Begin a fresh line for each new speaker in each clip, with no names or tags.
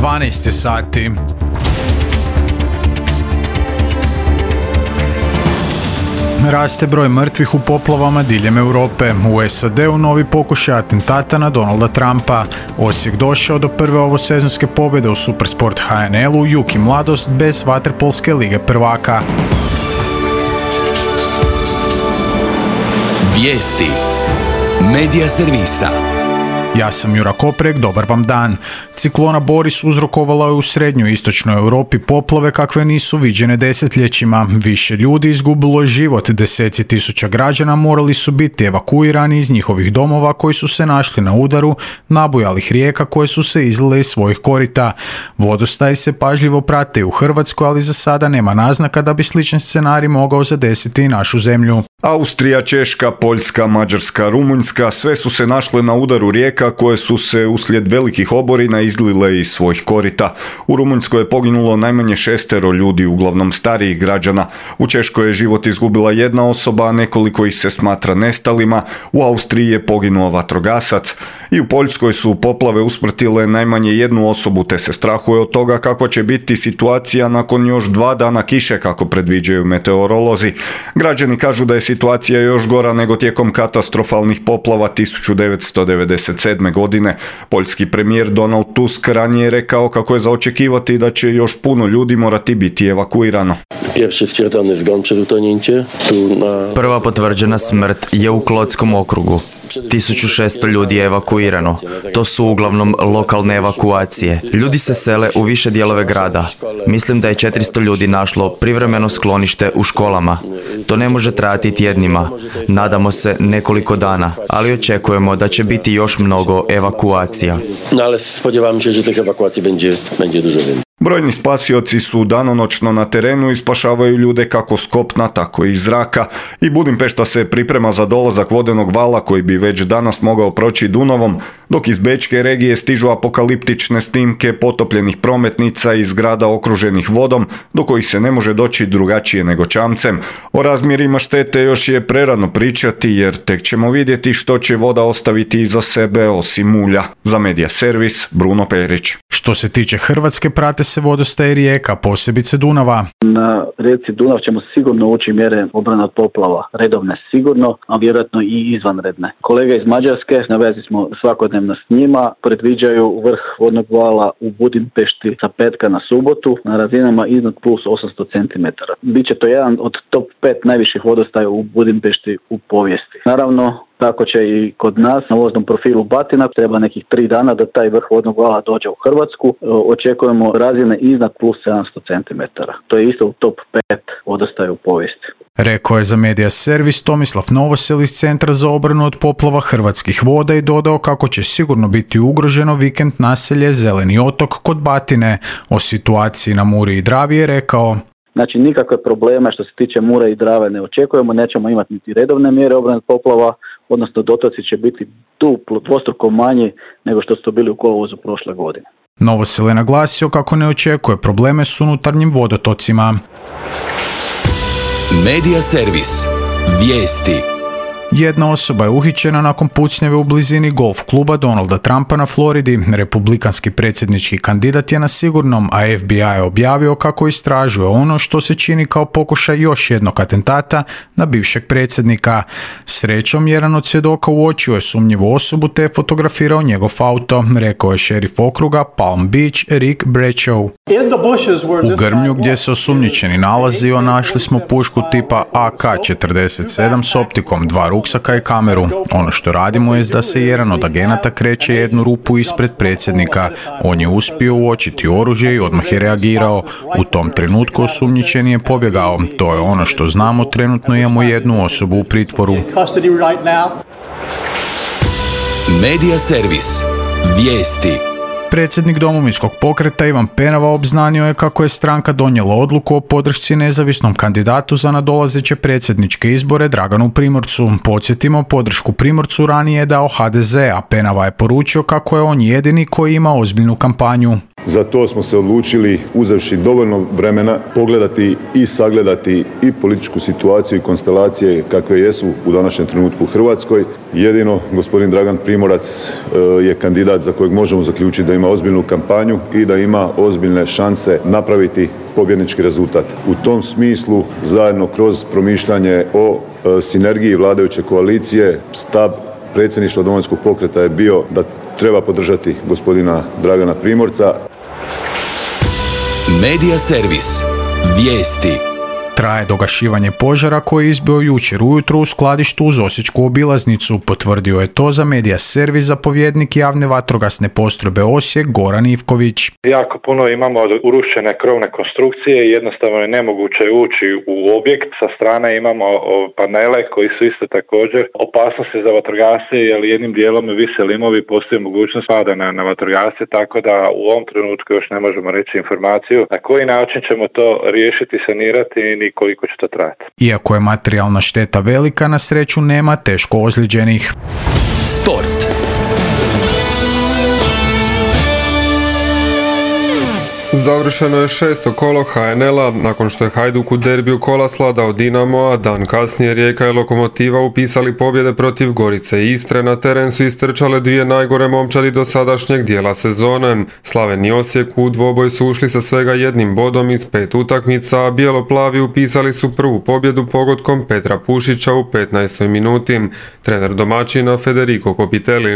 12 sati. Raste broj mrtvih u poplavama diljem Europe. U SAD-u novi pokušaj atentata na Donalda Trumpa. Osijek došao do prve ovosezonske pobjede u Supersport HNL-u, Jug i mladost bez vaterpolske lige prvaka.
Vijesti Medija servisa.
Ja sam Jura Koprek, dobar vam dan. Ciklona Boris uzrokovala je u srednjoj i istočnoj Europi poplave kakve nisu viđene desetljećima. Više ljudi izgubilo je život, deseci tisuća građana morali su biti evakuirani iz njihovih domova koji su se našli na udaru nabujalih rijeka koje su se izlile iz svojih korita. Vodostaji se pažljivo prate u Hrvatskoj, ali za sada nema naznaka da bi sličan scenarij mogao zadesiti i našu zemlju.
Austrija, Češka, Poljska, Mađarska, Rumunjska sve su se našle na udaru rijeka koje su se uslijed velikih oborina izlile iz svojih korita. U Rumunjskoj je poginulo najmanje 6 ljudi, uglavnom starijih građana. U Češkoj je život izgubila jedna osoba, a nekoliko ih se smatra nestalima. U Austriji je poginuo vatrogasac i u Poljskoj su poplave usmrtile najmanje jednu osobu, te se strahuje od toga kako će biti situacija nakon još 2 dana kiše, kako predviđaju meteorolozi. Građani kažu da je situacija još gora nego tijekom katastrofalnih poplava 1997. godine. Poljski premijer Donald Tusk ranije je rekao kako je za očekivati da će još puno ljudi morati biti evakuirano.
Prva potvrđena smrt je u Klotskom okrugu. 1600 ljudi je evakuirano. To su uglavnom lokalne evakuacije. Ljudi se sele u više dijelove grada. Mislim da je 400 ljudi našlo privremeno sklonište u školama. To ne može trajati tjednima. Nadamo se nekoliko dana, ali očekujemo da će biti još mnogo evakuacija.
Brojni spasioci su danonoćno na terenu i spašavaju ljude kako s kopna, tako i iz zraka. I Budimpešta se priprema za dolazak vodenog vala koji bi već danas mogao proći Dunavom, dok iz bečke regije stižu apokaliptične snimke potopljenih prometnica i zgrada okruženih vodom, do kojih se ne može doći drugačije nego čamcem. O razmjerima štete još je prerano pričati, jer tek ćemo vidjeti što će voda ostaviti iza sebe osim mulja. Za Medija servis, Bruno Perić.
Što se tiče Hrvatske, prate se vodostaje rijeka, posebice Dunava.
Na rijeci Dunav ćemo sigurno ući mjere obrane od poplava, redovne sigurno, a vjerojatno i izvanredne. Kolege iz Mađarske, na vezi smo svakodnevno s njima, predviđaju vrh vodnog vala u Budimpešti sa petka na subotu na razinama iznad plus 800 cm. Biće to jedan od top 5 najviših vodostaja u Budimpešti u povijesti. Naravno, tako će i kod nas na voznom profilu Batina, treba nekih 3 dana da taj vrh vodnog vala dođe u Hrvatsku. Očekujemo razine iznad plus 700 cm. To je isto u top 5 vodostaja u povijesti.
Rekao je za Medija servis Tomislav Novosel iz Centra za obranu od poplava Hrvatskih voda i dodao kako će sigurno biti ugroženo vikend naselje Zeleni otok kod Batine. O situaciji na Muri i Dravi je rekao:
Znači, nikakve probleme što se tiče Mure i Drave ne očekujemo, nećemo imati niti redovne mjere obrane od poplava, odnosno dotoci će biti dvostruko manji nego što su bili u kolovozu prošle godine.
Novosel je naglasio kako ne očekuje probleme s unutarnjim vodotocima.
Medija servis. Vijesti.
Jedna osoba je uhićena nakon pucnjave u blizini golf kluba Donalda Trumpa na Floridi. Republikanski predsjednički kandidat je na sigurnom, a FBI je objavio kako istražuje ono što se čini kao pokušaj još jednog atentata na bivšeg predsjednika. Srećom, jedan od svjedoka uočio je sumnjivu osobu te je fotografirao njegov auto, rekao je šerif okruga Palm Beach Rick Bradshaw. U grmlju gdje se osumnjičeni nalazio našli smo pušku tipa AK-47 s optikom, 2 ruksaka i kameru. Ono što radimo je da se jedan od agenata kreće jednu rupu ispred predsjednika. On je uspio uočiti oružje i odmah je reagirao. U tom trenutku osumnjičeni je pobjegao. To je ono što znamo, trenutno imamo jednu osobu u pritvoru.
Medija servis. Vijesti.
Predsjednik Domovinskog pokreta Ivan Penava obznanio je kako je stranka donijela odluku o podršci nezavisnom kandidatu za nadolazeće predsjedničke izbore Draganu Primorcu. Podsjetimo, podršku Primorcu ranije je dao HDZ, a Penava je poručio kako je on jedini koji ima ozbiljnu kampanju.
Za to smo se odlučili, uzevši dovoljno vremena, pogledati i sagledati i političku situaciju i konstelacije kakve jesu u današnjem trenutku u Hrvatskoj. Jedino gospodin Dragan Primorac je kandidat za kojeg možemo zaključiti da ima ima ozbiljnu kampanju i da ima ozbiljne šanse napraviti pobjednički rezultat. U tom smislu, zajedno kroz promišljanje o sinergiji vladajuće koalicije, stav predsjedništva Domovinskog pokreta je bio da treba podržati gospodina Dragana Primorca.
Medija servis. Vijesti.
Traje dogašivanje požara koji je izbio jučer ujutro u skladištu uz Osječku obilaznicu. Potvrdio je to za Medija servis zapovjednik javne vatrogasne postrojbe Osijek Goran Ivković.
Jako puno imamo urušene krovne konstrukcije i jednostavno je nemoguće ući u objekt. Sa strane imamo panele koji su isto također opasnosti za vatrogasce jer jednim dijelom vise limovi, postoji mogućnost pada na vatrogasce, tako da u ovom trenutku još ne možemo reći informaciju na koji način ćemo to riješiti, sanirati i koliko će to trajati.
Iako je materijalna šteta velika, na sreću nema teško ozlijeđenih.
Sport.
Završeno je 6. kolo HNL-a, nakon što je Hajduk u derbiju kola svladao Dinamo, a dan kasnije Rijeka i Lokomotiva upisali pobjede protiv Gorice i Istre. Na teren su istrčale dvije najgore momčadi do sadašnjeg dijela sezone. Slaven i Osijek u dvoboj su ušli sa svega jednim bodom iz 5 utakmica, a bijelo-plavi upisali su prvu pobjedu pogodkom Petra Pušića u 15. minuti. Trener domaćina Federico Copitelli.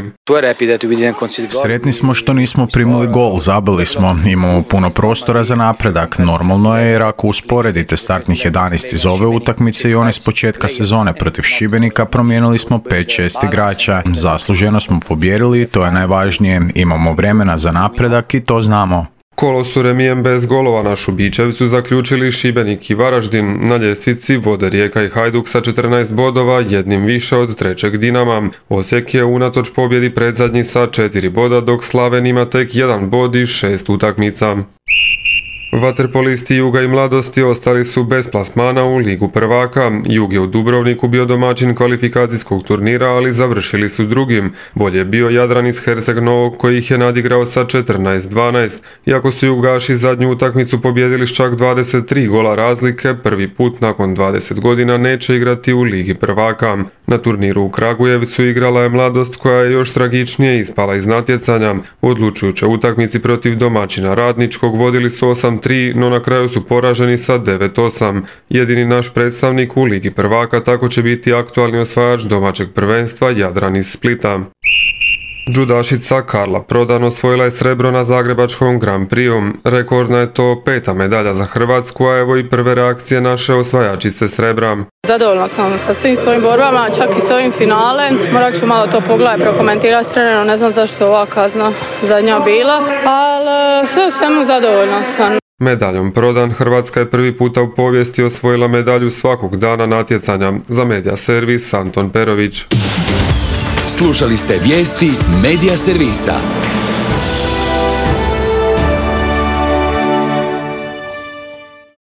Sretni smo što nismo primili gol, zabili smo, imamo puno prostora za napredak. Normalno je jer ako usporedite startnih 11 iz ove utakmice i one s početka sezone protiv Šibenika, promijenili smo 5-6 igrača. Zasluženo smo pobjedili i to je najvažnije. Imamo vremena za napredak i to znamo.
Kolo su remijem bez golova na Šubićevcu zaključili Šibenik i Varaždin. Na ljestvici vode Rijeka i Hajduk sa 14 bodova, jednim više od trećeg Dinama. Osijek je unatoč pobjedi predzadnji sa 4 boda, dok Slaven ima tek 1 bod i 6 utakmica. Vaterpolisti Juga i Mladosti ostali su bez plasmana u Ligu prvaka. Jug je u Dubrovniku bio domaćin kvalifikacijskog turnira, ali završili su drugim. Bolje je bio Jadran iz Herceg Novog koji ih je nadigrao sa 14-12. Iako su Jugaši zadnju utakmicu pobjedili s čak 23 gola razlike, prvi put nakon 20 godina neće igrati u Ligi prvaka. Na turniru u Kragujevcu igrala je Mladost koja je još tragičnije ispala iz natjecanja. U odlučujućoj utakmici protiv domaćina Radničkog vodili su 8-3, no na kraju su poraženi sa 9-8. Jedini naš predstavnik u Ligi prvaka tako će biti aktualni osvajač domaćeg prvenstva Jadran iz Splita. Džudašica Karla Prodan osvojila je srebro na Zagrebačkom Grand Prixu. Rekordna je to 5. medalja za Hrvatsku, a evo i prve reakcije naše osvajačice srebra.
Zadovoljna sam sa svim svojim borbama, čak i s ovim finalem. Morat ću malo to pogledati, prokomentirati s trenerom, ne znam zašto je ova kazna zadnja bila, ali sve u svemu zadovoljna sam.
Medaljom Prodan Hrvatska je prvi puta u povijesti osvojila medalju svakog dana natjecanja. Za Medija servis Anton Perović.
Slušali ste vijesti Medija servisa.